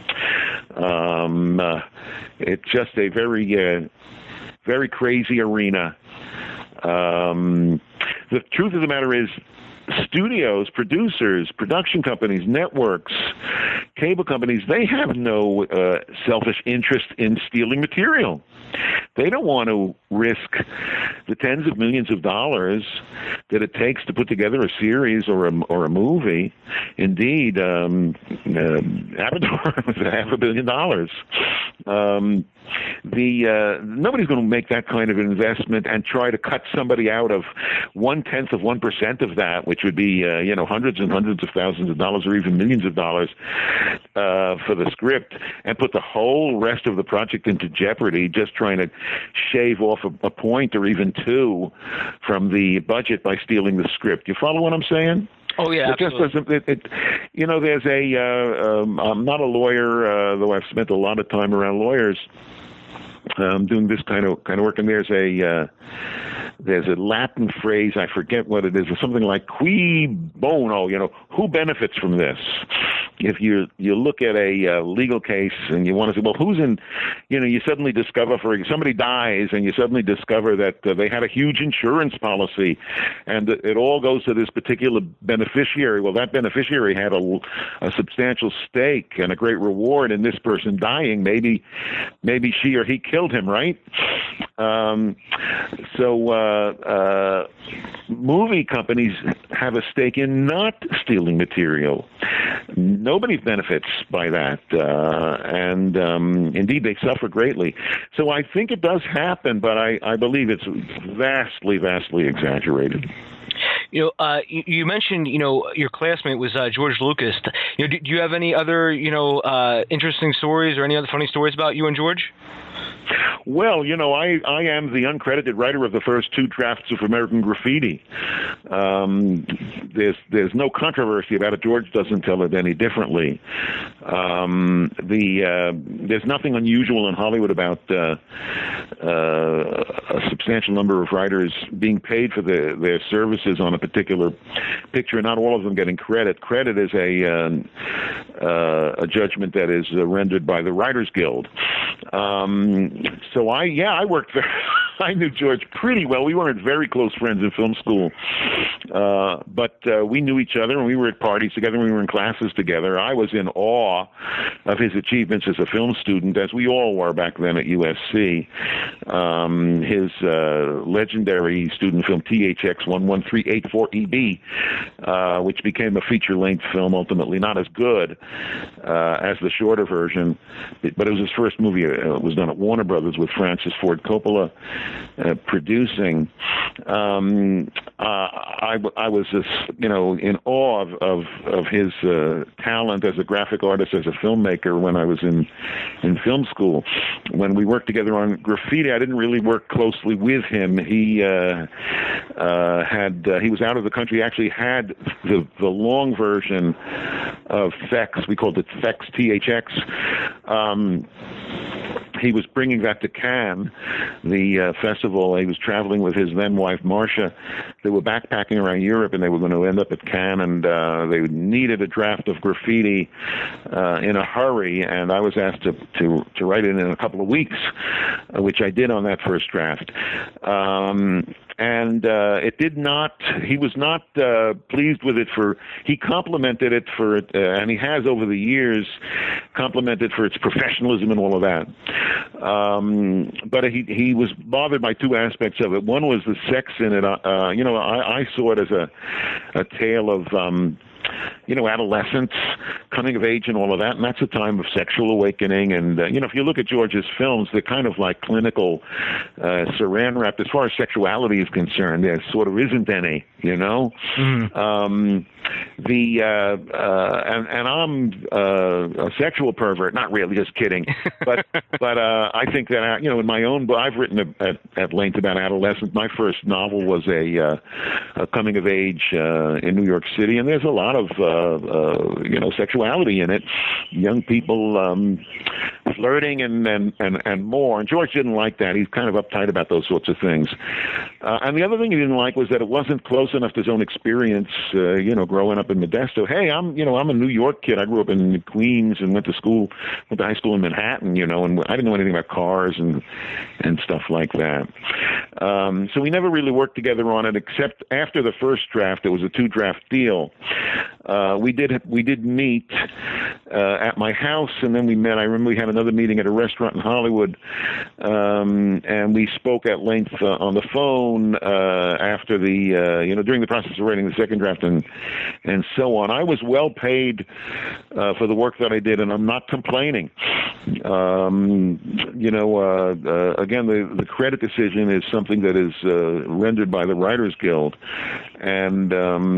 It's just a very crazy arena. The truth of the matter is, studios, producers, production companies, networks, cable companies, they have no selfish interest in stealing material. They don't want to risk the tens of millions of dollars that it takes to put together a series or a movie. Indeed, Avatar was $500 million. Nobody's going to make that kind of investment and try to cut somebody out of 0.1% of that, which would be hundreds and hundreds of thousands of dollars or even millions of dollars for the script, and put the whole rest of the project into jeopardy just trying to shave off a point or even two from the budget by stealing the script. You follow what I'm saying? Oh yeah, it just doesn't. There's I'm not a lawyer, though I've spent a lot of time around lawyers doing this kind of work, and there's a Latin phrase, I forget what it is, something like qui bono, who benefits from this? If you look at a legal case and you want to say, well, who's in, you suddenly discover, somebody dies and you suddenly discover that they had a huge insurance policy and it all goes to this particular beneficiary. Well, that beneficiary had a substantial stake and a great reward in this person dying. Maybe she or he killed him, right? Movie companies have a stake in not stealing material. Nobody benefits by that, and indeed they suffer greatly. So I think it does happen, but I believe it's vastly, vastly exaggerated. You mentioned, your classmate was George Lucas. Do you have any other, interesting stories or any other funny stories about you and George? Well, I am the uncredited writer of the first two drafts of American Graffiti. There's no controversy about it. George doesn't tell it any differently. There's nothing unusual in Hollywood about a substantial number of writers being paid for their services on a particular picture, not all of them getting credit. Credit is a judgment that is rendered by the Writers Guild. So I worked there. I knew George pretty well. We weren't very close friends in film school, but we knew each other, and we were at parties together, and we were in classes together. I was in awe of his achievements as a film student, as we all were back then at USC. His legendary student film, THX 11384EB, which became a feature-length film, ultimately not as good as the shorter version, but it was his first movie. It was done at Warner Brothers with Francis Ford Coppola producing. I was just, in awe of his talent as a graphic artist, as a filmmaker when I was in film school. When we worked together on Graffiti, I didn't really work closely with him. He was out of the country. He actually had the long version of THX. We called it THX, THX. he was bringing that to Cannes, the festival. He was traveling with his then wife, Marcia. They were backpacking around Europe, and they were going to end up at Cannes, and they needed a draft of graffiti in a hurry, and I was asked to write it in a couple of weeks, which I did on that first draft. And it did not, he was not pleased with it he complimented it for, and he has over the years complimented for its professionalism and all of that. But he was bothered by two aspects of it. One was the sex in it. I saw it as a tale of, adolescence, coming of age and all of that. And that's a time of sexual awakening. And, if you look at George's films, they're kind of like clinical saran wrap. As far as sexuality is concerned, there sort of isn't any, Mm-hmm. And I'm a sexual pervert, not really, just kidding. But I think that, in my own book, I've written at length about adolescence. My first novel was a coming of age in New York City, and there's a lot of sexuality in it. Young people flirting and more. And George didn't like that. He's kind of uptight about those sorts of things. And the other thing he didn't like was that it wasn't close enough to his own experience, growing up in Modesto. Hey, I'm a New York kid. I grew up in Queens and went to high school in Manhattan, and I didn't know anything about cars and stuff like that. So we never really worked together on it, except after the first draft. It was a 2-draft deal. We did meet at my house, and then we met. I remember we had another meeting at a restaurant in Hollywood, and we spoke at length on the phone after during the process of writing the second draft and so on. I was well paid for the work that I did, and I'm not complaining. Again, the credit decision is something that is rendered by the Writers Guild, and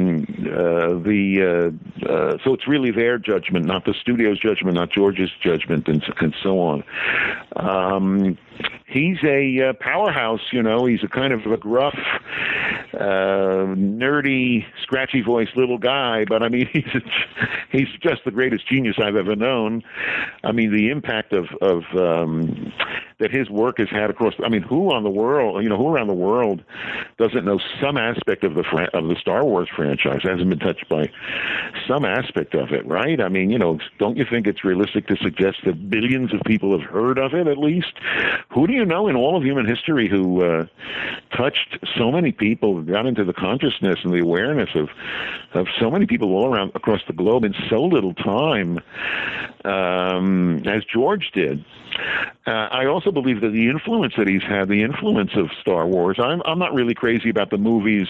so it's really their judgment, not the studio's judgment, not George's judgment, and so on. He's a powerhouse, He's a kind of a gruff, nerdy, scratchy-voiced little guy, but I mean, he's just the greatest genius I've ever known. I mean, the impact of that his work has had across. I mean, who around the world doesn't know some aspect of the Star Wars franchise, hasn't been touched by some aspect of it, right? I mean, don't you think it's realistic to suggest that billions of people have heard of it at least? Who do you know in all of human history who touched so many people, got into the consciousness and the awareness of so many people all around across the globe in so little time as George did? I also believe that the influence that he's had, the influence of Star Wars, I'm not really crazy about the movies.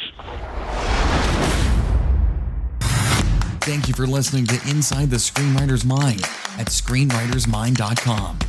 Thank you for listening to Inside the Screenwriter's Mind at screenwritersmind.com.